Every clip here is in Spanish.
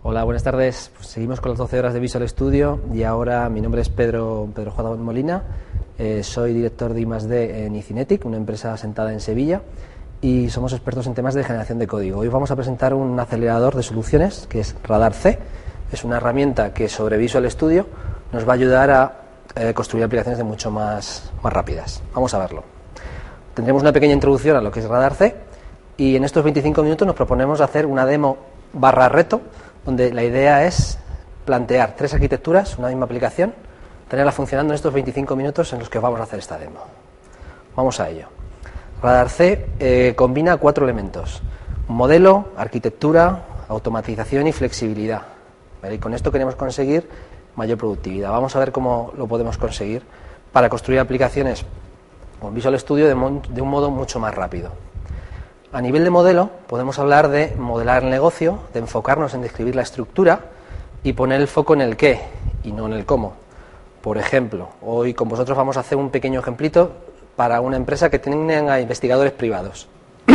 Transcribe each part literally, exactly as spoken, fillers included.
Hola, buenas tardes. Pues seguimos con las doce horas de Visual Studio y ahora mi nombre es Pedro, Pedro Juan Molina. Eh, soy director de I más D en Icinetic, una empresa asentada en Sevilla, y somos expertos en temas de generación de código. Hoy vamos a presentar un acelerador de soluciones que es RadarC. Es una herramienta que sobre Visual Studio nos va a ayudar a eh, construir aplicaciones de mucho más, más rápidas. Vamos a verlo. Tendremos una pequeña introducción a lo que es RadarC y en estos veinticinco minutos nos proponemos hacer una demo barra reto, donde la idea es plantear tres arquitecturas, una misma aplicación, tenerla funcionando en estos veinticinco minutos en los que vamos a hacer esta demo. Vamos a ello. RadarC eh, combina cuatro elementos: modelo, arquitectura, automatización y flexibilidad. ¿Vale? Y con esto queremos conseguir mayor productividad. Vamos a ver cómo lo podemos conseguir para construir aplicaciones con Visual Studio de, de un modo mucho más rápido. A nivel de modelo, podemos hablar de modelar el negocio, de enfocarnos en describir la estructura y poner el foco en el qué y no en el cómo. Por ejemplo, hoy con vosotros vamos a hacer un pequeño ejemplito para una empresa que tenga investigadores privados.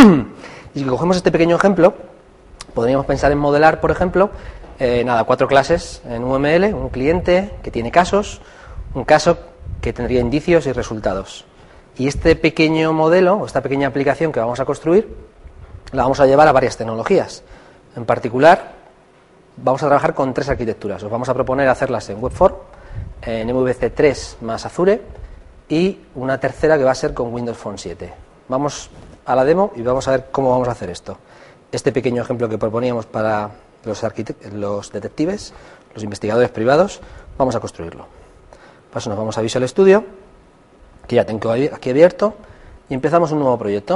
Y si cogemos este pequeño ejemplo, podríamos pensar en modelar, por ejemplo, eh, nada, cuatro clases en U M L, un cliente que tiene casos, un caso que tendría indicios y resultados. Y este pequeño modelo, o esta pequeña aplicación que vamos a construir, la vamos a llevar a varias tecnologías. En particular, vamos a trabajar con tres arquitecturas. Os vamos a proponer hacerlas en Webform, en M V C tres más Azure, y una tercera que va a ser con Windows Phone siete. Vamos a la demo y vamos a ver cómo vamos a hacer esto. Este pequeño ejemplo que proponíamos para los, los detectives, los investigadores privados, vamos a construirlo. Paso nos vamos a Visual Studio, que ya tengo aquí abierto, y empezamos un nuevo proyecto.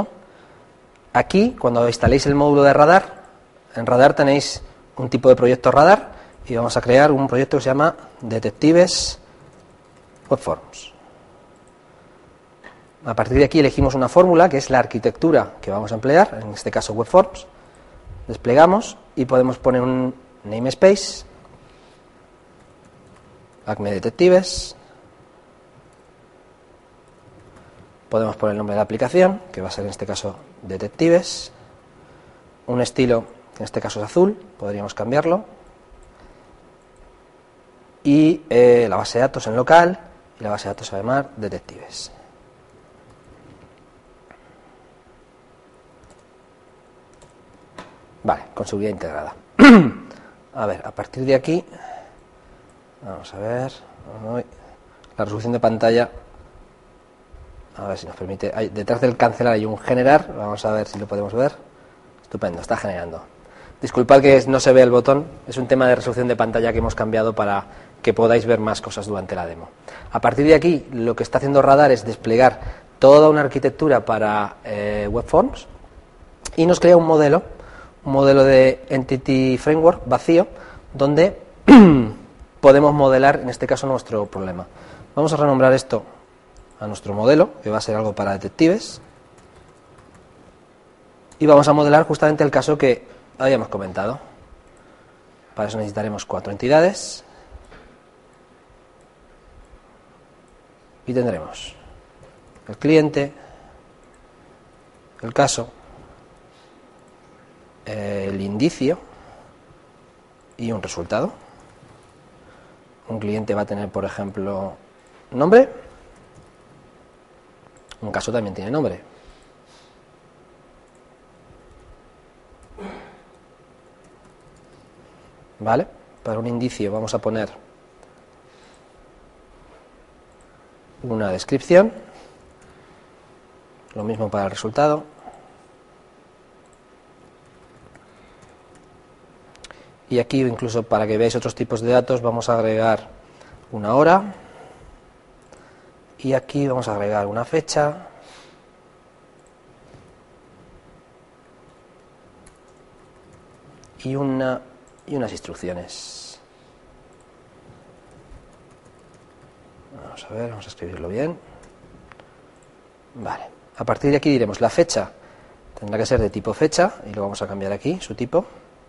Aquí, cuando instaléis el módulo de radar, en radar tenéis un tipo de proyecto radar y vamos a crear un proyecto que se llama Detectives Webforms. A partir de aquí elegimos una fórmula que es la arquitectura que vamos a emplear, en este caso Webforms. Desplegamos y podemos poner un namespace, Acme Detectives. Podemos poner el nombre de la aplicación, que va a ser en este caso Detectives. Un estilo, que en este caso es azul, podríamos cambiarlo. Y eh, la base de datos en local, y la base de datos se va a llamar Detectives. Vale, con seguridad integrada. A ver, a partir de aquí, vamos a ver, la resolución de pantalla. A ver si nos permite. Hay, detrás del cancelar hay un generar. Vamos a ver si lo podemos ver. Estupendo, está generando. Disculpad que no se ve el botón. Es un tema de resolución de pantalla que hemos cambiado para que podáis ver más cosas durante la demo. A partir de aquí, lo que está haciendo Radar es desplegar toda una arquitectura para eh, Webforms y nos crea un modelo, un modelo de Entity Framework vacío, donde podemos modelar, en este caso, nuestro problema. Vamos a renombrar esto a nuestro modelo, que va a ser algo para detectives, y vamos a modelar justamente el caso que habíamos comentado. Para eso necesitaremos cuatro entidades y tendremos el cliente, el caso, el indicio y un resultado. Un cliente va a tener, por ejemplo, nombre. Un caso también tiene nombre. ¿Vale? Para un indicio vamos a poner una descripción. Lo mismo para el resultado. Y aquí, incluso para que veáis otros tipos de datos, vamos a agregar una hora. Y aquí vamos a agregar una fecha. Y, una, y unas instrucciones. Vamos a ver, vamos a escribirlo bien. Vale. A partir de aquí diremos la fecha. Tendrá que ser de tipo fecha. Y lo vamos a cambiar aquí, su tipo.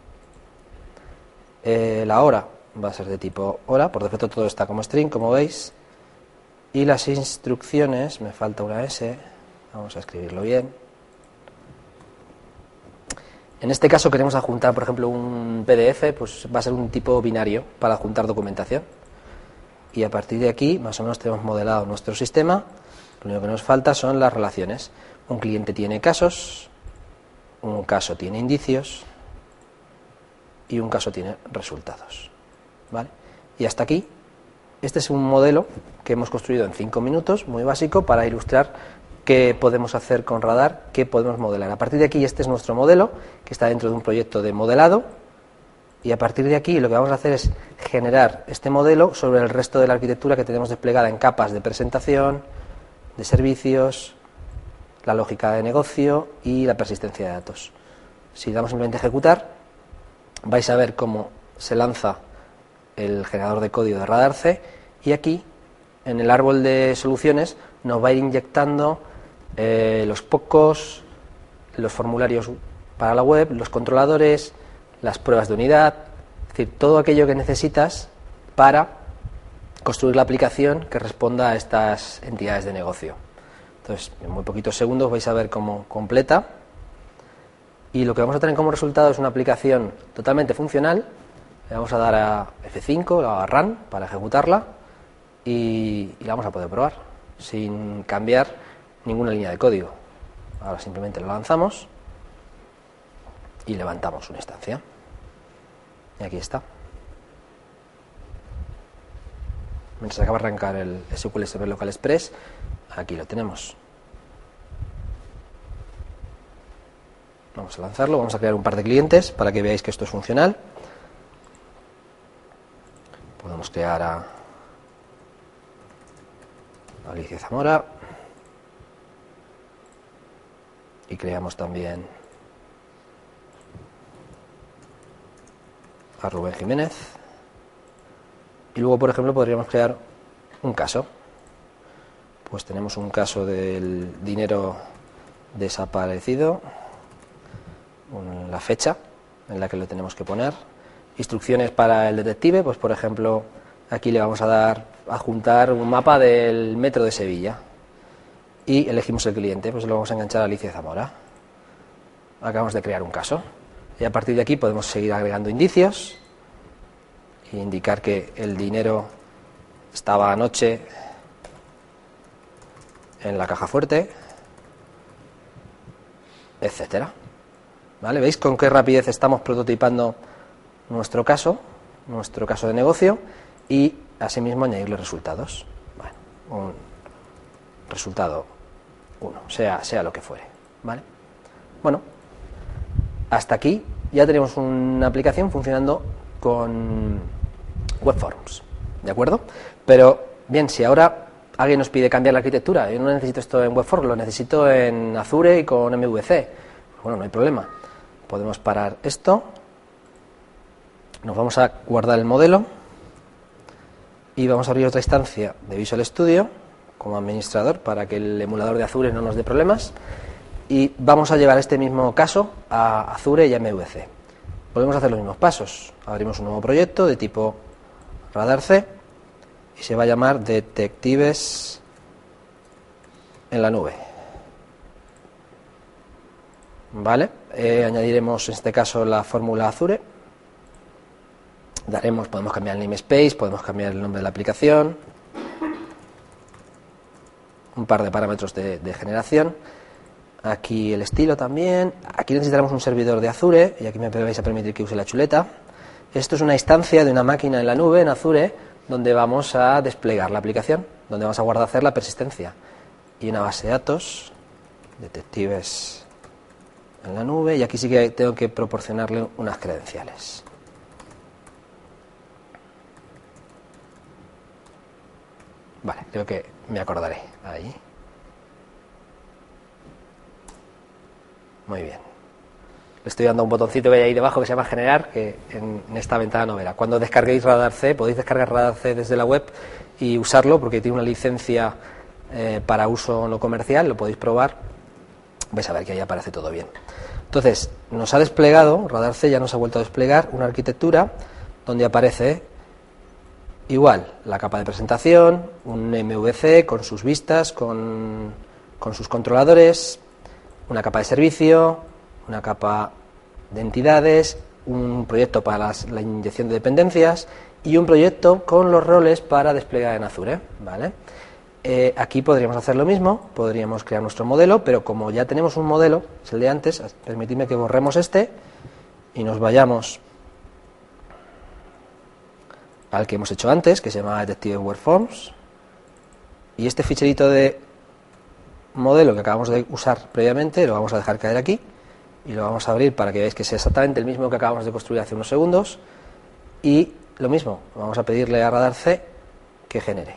Eh, la hora va a ser de tipo hora. Por defecto todo está como string, como veis. Y las instrucciones, me falta una S, vamos a escribirlo bien. En este caso queremos adjuntar, por ejemplo, un P D F, pues va a ser un tipo binario para adjuntar documentación. Y a partir de aquí, más o menos tenemos modelado nuestro sistema. Lo único que nos falta son las relaciones. Un cliente tiene casos, un caso tiene indicios y un caso tiene resultados. ¿Vale? Y hasta aquí, este es un modelo que hemos construido en cinco minutos, muy básico, para ilustrar qué podemos hacer con radar, qué podemos modelar. A partir de aquí, este es nuestro modelo, que está dentro de un proyecto de modelado, y a partir de aquí lo que vamos a hacer es generar este modelo sobre el resto de la arquitectura que tenemos desplegada en capas de presentación, de servicios, la lógica de negocio y la persistencia de datos. Si damos simplemente a ejecutar, vais a ver cómo se lanza el generador de código de RadarC, y aquí, en el árbol de soluciones, nos va a ir inyectando eh, los P O Cs, los formularios para la web, los controladores, las pruebas de unidad, es decir, todo aquello que necesitas para construir la aplicación que responda a estas entidades de negocio. Entonces, en muy poquitos segundos vais a ver cómo completa, y lo que vamos a tener como resultado es una aplicación totalmente funcional. Le vamos a dar a F cinco, a Run, para ejecutarla, y, y la vamos a poder probar sin cambiar ninguna línea de código. Ahora simplemente lo lanzamos y levantamos una instancia. Y aquí está. Mientras acaba de arrancar el S Q L Server Local Express, aquí lo tenemos. Vamos a lanzarlo, vamos a crear un par de clientes para que veáis que esto es funcional. Podemos crear a Alicia Zamora y creamos también a Rubén Jiménez, y luego, por ejemplo, podríamos crear un caso. Pues tenemos un caso del dinero desaparecido, un, la fecha en la que lo tenemos que poner, instrucciones para el detective, pues por ejemplo aquí le vamos a dar a adjuntar un mapa del metro de Sevilla y elegimos el cliente, pues lo vamos a enganchar a Alicia Zamora. Acabamos de crear un caso y a partir de aquí podemos seguir agregando indicios e indicar que el dinero estaba anoche en la caja fuerte, etcétera. ¿Vale? ¿Veis con qué rapidez estamos prototipando nuestro caso, nuestro caso de negocio, y asimismo añadirle resultados? Bueno, un resultado uno, sea, sea lo que fuere, ¿vale? Bueno, hasta aquí ya tenemos una aplicación funcionando con WebForms, ¿de acuerdo? Pero, bien, si ahora alguien nos pide cambiar la arquitectura, yo no necesito esto en WebForms, lo necesito en Azure y con M V C, bueno, no hay problema. Podemos parar esto, nos vamos a guardar el modelo y vamos a abrir otra instancia de Visual Studio como administrador para que el emulador de Azure no nos dé problemas, y vamos a llevar este mismo caso a Azure y a M V C. Podemos hacer los mismos pasos. Abrimos un nuevo proyecto de tipo RadarC y se va a llamar Detectives en la nube. Vale, eh, añadiremos en este caso la fórmula Azure. Daremos, podemos cambiar el namespace, podemos cambiar el nombre de la aplicación, un par de parámetros de, de generación. Aquí el estilo también. Aquí necesitaremos un servidor de Azure y aquí me vais a permitir que use la chuleta. Esto es una instancia de una máquina en la nube en Azure donde vamos a desplegar la aplicación, donde vamos a guardar hacer la persistencia, y una base de datos, detectives en la nube, y aquí sí que tengo que proporcionarle unas credenciales. Vale, creo que me acordaré. Ahí. Muy bien. Le estoy dando un botoncito que hay ahí debajo que se llama generar, que en, en esta ventana no verá. Cuando descarguéis RadarC, podéis descargar RadarC desde la web y usarlo porque tiene una licencia eh, para uso no comercial, lo podéis probar. Vais a ver que ahí aparece todo bien. Entonces, nos ha desplegado, RadarC ya nos ha vuelto a desplegar una arquitectura donde aparece igual la capa de presentación, un M V C con sus vistas, con, con sus controladores, una capa de servicio, una capa de entidades, un proyecto para las, la inyección de dependencias y un proyecto con los roles para desplegar en Azure, ¿vale? Eh, aquí podríamos hacer lo mismo, podríamos crear nuestro modelo, pero como ya tenemos un modelo, es el de antes, permitidme que borremos este y nos vayamos al que hemos hecho antes, que se llama Detective Web Forms, y este ficherito de modelo que acabamos de usar previamente lo vamos a dejar caer aquí y lo vamos a abrir para que veáis que es exactamente el mismo que acabamos de construir hace unos segundos, y lo mismo, vamos a pedirle a Radar C que genere.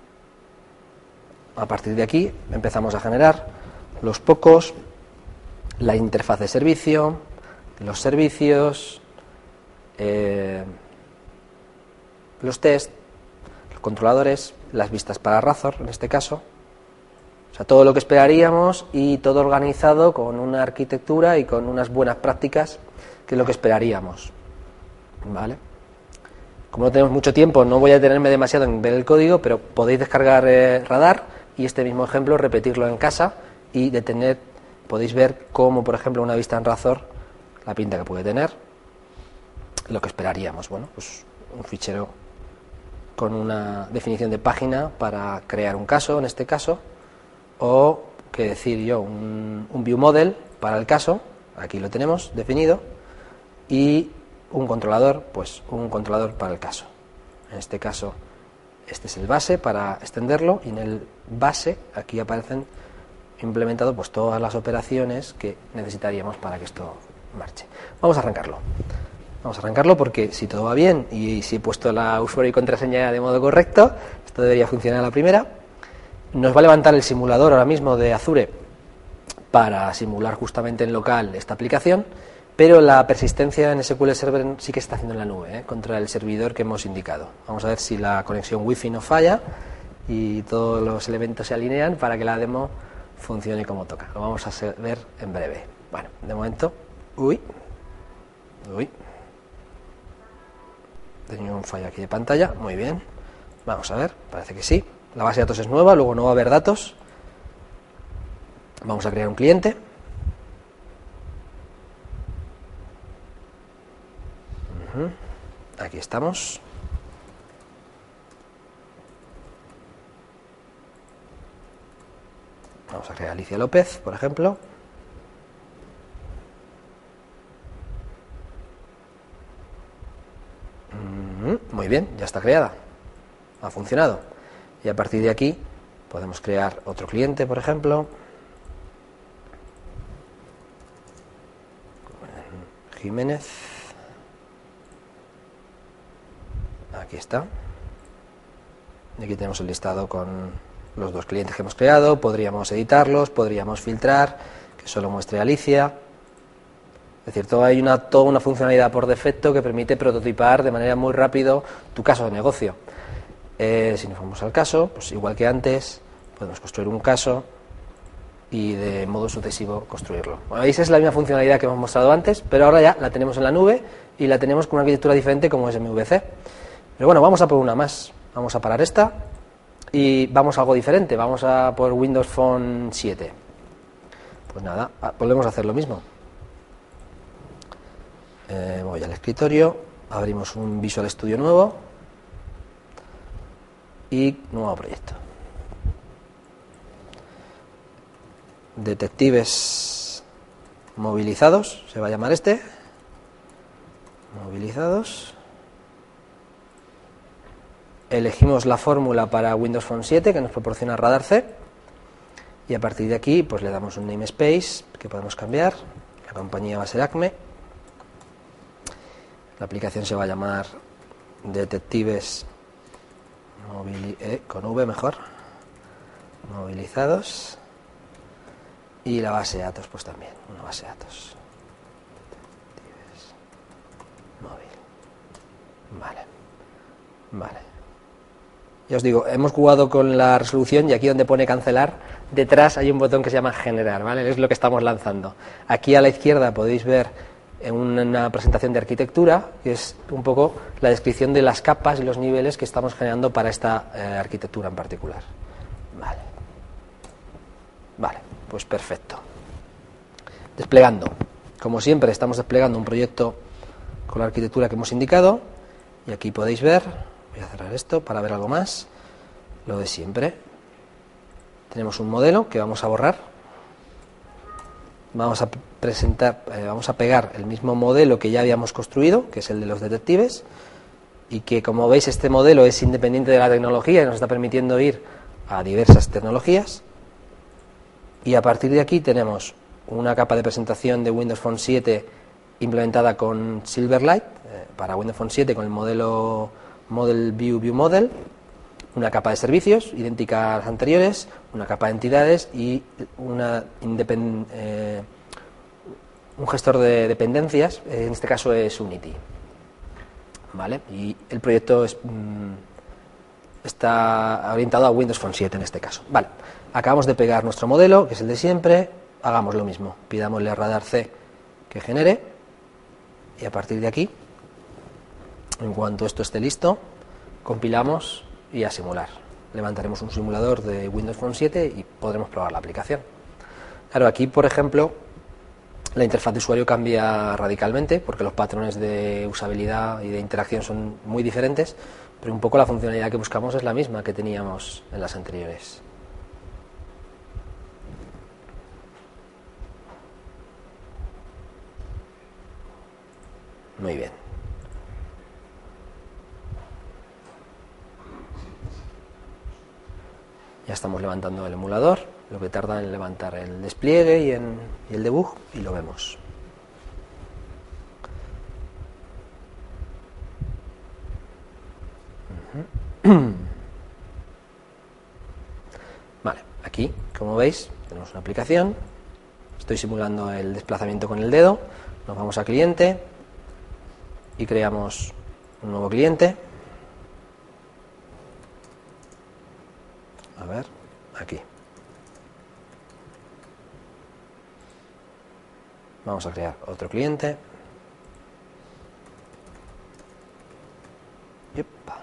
A partir de aquí empezamos a generar los pocos, la interfaz de servicio, los servicios, eh, los test, los controladores, las vistas para Razor en este caso, o sea, todo lo que esperaríamos y todo organizado con una arquitectura y con unas buenas prácticas, que es lo que esperaríamos, ¿vale? Como no tenemos mucho tiempo, no voy a detenerme demasiado en ver el código, pero podéis descargar eh, Radar y este mismo ejemplo repetirlo en casa y detener, podéis ver cómo, por ejemplo, una vista en Razor, la pinta que puede tener, lo que esperaríamos, bueno, pues un fichero con una definición de página para crear un caso, en este caso, o, que decir yo, un, un view model para el caso, aquí lo tenemos definido, y un controlador, pues un controlador para el caso. En este caso, este es el base para extenderlo, y en el base aquí aparecen implementados pues todas las operaciones que necesitaríamos para que esto marche. Vamos a arrancarlo. Vamos a arrancarlo porque si todo va bien y si he puesto la usuario y contraseña de modo correcto, esto debería funcionar a la primera. Nos va a levantar el simulador ahora mismo de Azure para simular justamente en local esta aplicación, pero la persistencia en S Q L Server sí que se está haciendo en la nube, ¿eh? Contra el servidor que hemos indicado. Vamos a ver si la conexión Wi-Fi no falla y todos los elementos se alinean para que la demo funcione como toca. Lo vamos a ver en breve. Bueno, de momento, uy, uy, tenía un fallo aquí de pantalla, muy bien. Vamos a ver, parece que sí. La base de datos es nueva, luego no va a haber datos. Vamos a crear un cliente. Aquí estamos. Vamos a crear Alicia López, por ejemplo. Muy bien, ya está creada. Ha funcionado. Y a partir de aquí podemos crear otro cliente, por ejemplo. Jiménez. Aquí está. Y aquí tenemos el listado con los dos clientes que hemos creado. Podríamos editarlos, podríamos filtrar, que solo muestre Alicia. Es decir, todo, hay una, toda una funcionalidad por defecto que permite prototipar de manera muy rápido tu caso de negocio. Eh, si nos vamos al caso, pues igual que antes, podemos construir un caso y de modo sucesivo construirlo. Bueno, veis, es la misma funcionalidad que hemos mostrado antes, pero ahora ya la tenemos en la nube y la tenemos con una arquitectura diferente como es M V C. Pero bueno, vamos a por una más. Vamos a parar esta y vamos a algo diferente. Vamos a por Windows Phone siete. Pues nada, volvemos a hacer lo mismo. Eh, voy al escritorio, abrimos un Visual Studio nuevo y nuevo proyecto. Detectives movilizados, se va a llamar este. Movilizados. Elegimos la fórmula para Windows Phone siete que nos proporciona Radar C y a partir de aquí pues le damos un namespace que podemos cambiar. La compañía va a ser Acme. La aplicación se va a llamar Detectives movili eh, con V mejor, movilizados, y la base de datos pues también, una base de datos. Detectives móvil. Vale. Vale. Ya os digo, hemos jugado con la resolución y aquí donde pone cancelar, detrás hay un botón que se llama generar, ¿vale? Es lo que estamos lanzando. Aquí a la izquierda podéis ver en una presentación de arquitectura, que es un poco la descripción de las capas y los niveles que estamos generando para esta eh, arquitectura en particular. Vale. Vale, pues perfecto. Desplegando. Como siempre, estamos desplegando un proyecto con la arquitectura que hemos indicado, y aquí podéis ver, voy a cerrar esto para ver algo más, lo de siempre. Tenemos un modelo que vamos a borrar, vamos a presentar, eh, vamos a pegar el mismo modelo que ya habíamos construido, que es el de los detectives, y que, como veis, este modelo es independiente de la tecnología y nos está permitiendo ir a diversas tecnologías. Y a partir de aquí tenemos una capa de presentación de Windows Phone siete implementada con Silverlight, eh, para Windows Phone siete con el modelo Model View View Model, una capa de servicios idéntica a las anteriores, una capa de entidades y una independ, eh, un gestor de dependencias, eh, en este caso es Unity. ¿Vale? Y el proyecto es, mmm, está orientado a Windows Phone siete en este caso. Vale. Acabamos de pegar nuestro modelo, que es el de siempre. Hagamos lo mismo. Pidámosle a Radar C que genere. Y a partir de aquí, en cuanto esto esté listo, compilamos y a simular. Levantaremos un simulador de Windows Phone siete y podremos probar la aplicación. Claro, aquí, por ejemplo, la interfaz de usuario cambia radicalmente porque los patrones de usabilidad y de interacción son muy diferentes, pero un poco la funcionalidad que buscamos es la misma que teníamos en las anteriores. Muy bien. Ya estamos levantando el emulador, lo que tarda en levantar el despliegue y, en, y el debug, y lo vemos. Uh-huh. Vale, aquí, como veis, tenemos una aplicación. Estoy simulando el desplazamiento con el dedo. Nos vamos a cliente y creamos un nuevo cliente. A ver, aquí. Vamos a crear otro cliente. Yepa.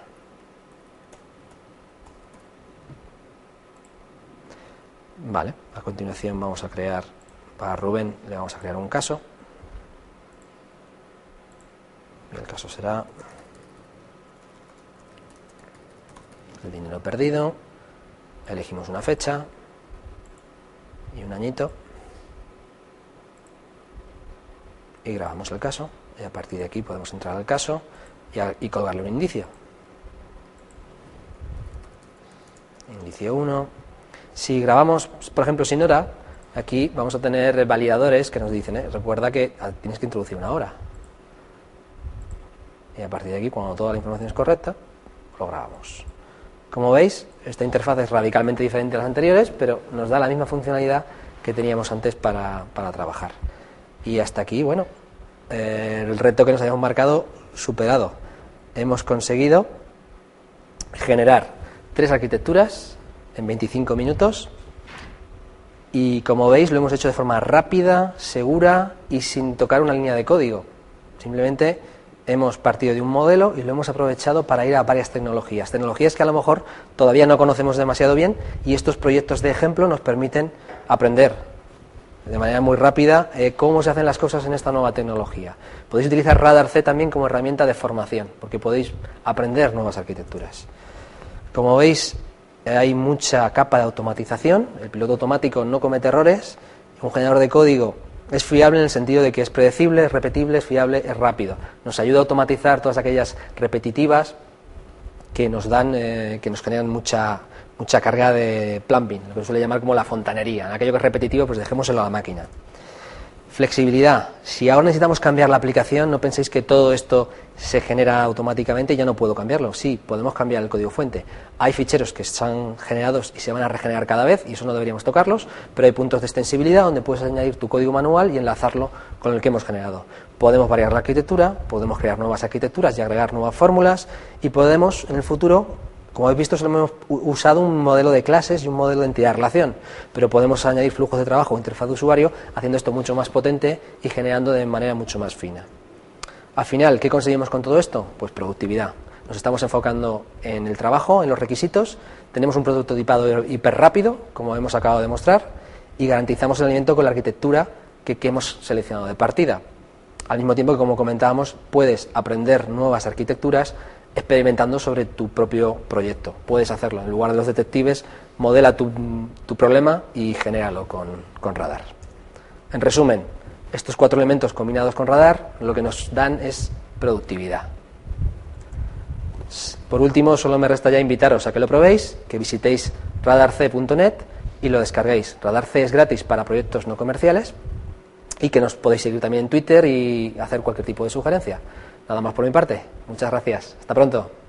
Vale, a continuación vamos a crear, para Rubén le vamos a crear un caso. Y el caso será el dinero perdido. Elegimos una fecha y un añito y grabamos el caso, y a partir de aquí podemos entrar al caso y, a, y colgarle un indicio. Indicio uno. Si grabamos, por ejemplo, sin hora, aquí vamos a tener validadores que nos dicen, eh, recuerda que tienes que introducir una hora. Y a partir de aquí, cuando toda la información es correcta, lo grabamos. Como veis, esta interfaz es radicalmente diferente a las anteriores, pero nos da la misma funcionalidad que teníamos antes para, para trabajar. Y hasta aquí, bueno, eh, el reto que nos habíamos marcado, superado. Hemos conseguido generar tres arquitecturas en veinticinco minutos y, como veis, lo hemos hecho de forma rápida, segura y sin tocar una línea de código. Simplemente hemos partido de un modelo y lo hemos aprovechado para ir a varias tecnologías. Tecnologías que a lo mejor todavía no conocemos demasiado bien, y estos proyectos de ejemplo nos permiten aprender de manera muy rápida eh, cómo se hacen las cosas en esta nueva tecnología. Podéis utilizar Radar C también como herramienta de formación, porque podéis aprender nuevas arquitecturas. Como veis, eh, hay mucha capa de automatización. El piloto automático no comete errores. Un generador de código es fiable en el sentido de que es predecible, es repetible, es fiable, es rápido. Nos ayuda a automatizar todas aquellas repetitivas que nos dan, eh, que nos generan mucha, mucha carga de plumbing, lo que se suele llamar como la fontanería. En aquello que es repetitivo, pues dejémoselo a la máquina. Flexibilidad. Si ahora necesitamos cambiar la aplicación, no penséis que todo esto se genera automáticamente y ya no puedo cambiarlo. Sí, podemos cambiar el código fuente. Hay ficheros que están generados y se van a regenerar cada vez, y eso no deberíamos tocarlos, pero hay puntos de extensibilidad donde puedes añadir tu código manual y enlazarlo con el que hemos generado. Podemos variar la arquitectura, podemos crear nuevas arquitecturas y agregar nuevas fórmulas, y podemos, en el futuro, como habéis visto, solo hemos usado un modelo de clases y un modelo de entidad-relación, pero podemos añadir flujos de trabajo o interfaz de usuario, haciendo esto mucho más potente y generando de manera mucho más fina. Al final, ¿qué conseguimos con todo esto? Pues productividad. Nos estamos enfocando en el trabajo, en los requisitos, tenemos un prototipado hiper rápido, como hemos acabado de mostrar, y garantizamos el alineamiento con la arquitectura que, que hemos seleccionado de partida. Al mismo tiempo que, como comentábamos, puedes aprender nuevas arquitecturas experimentando sobre tu propio proyecto. Puedes hacerlo. En lugar de los detectives, modela tu, tu problema y genéralo con, con radar. En resumen, estos cuatro elementos combinados con radar lo que nos dan es productividad. Por último, solo me resta ya invitaros a que lo probéis, que visitéis radarc punto net y lo descarguéis. Radarc es gratis para proyectos no comerciales y que nos podéis seguir también en Twitter y hacer cualquier tipo de sugerencia. Nada más por mi parte. Muchas gracias. Hasta pronto.